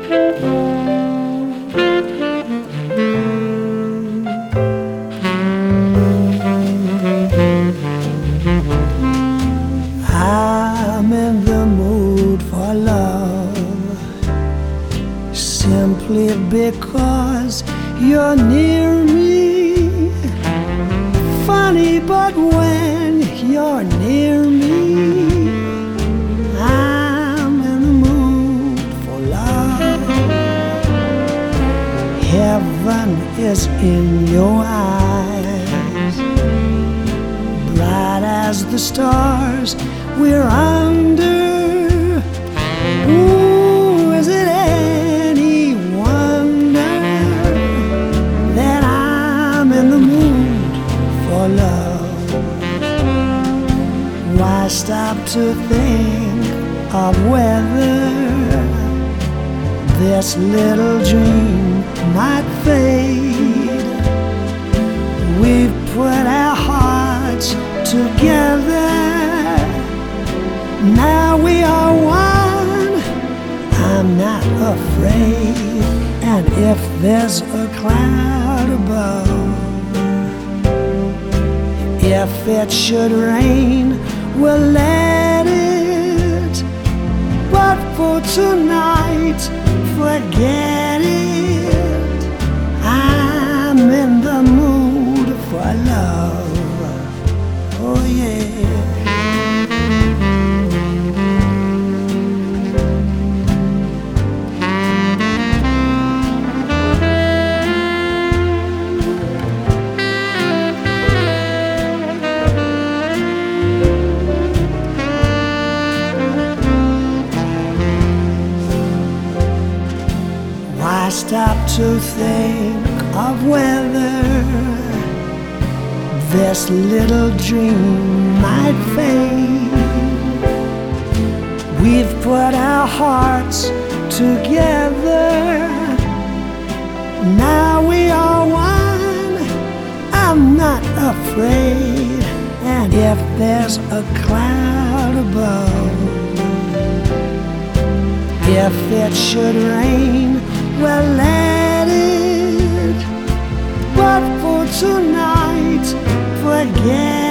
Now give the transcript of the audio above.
I'm in the mood for love simply because you're near me. Funny, but when you're near me, I'm in the mood for love. Heaven is in your eyes, bright as the stars we're under. Ooh, is it any wonder that I'm in the mood for love? Why stop to think of whether this little dream might fade? We've put our hearts together, now we are one. I'm not afraid, and if there's a cloud above, if it should rain, we'll let it. But for tonight, forget it. I'm in the mood for love. Oh yeah. I stop to think of whether this little dream might fade. We've put our hearts together, now we are one. I'm not afraid, and if there's a cloud above, if it should rain, well, let it. But for tonight, forget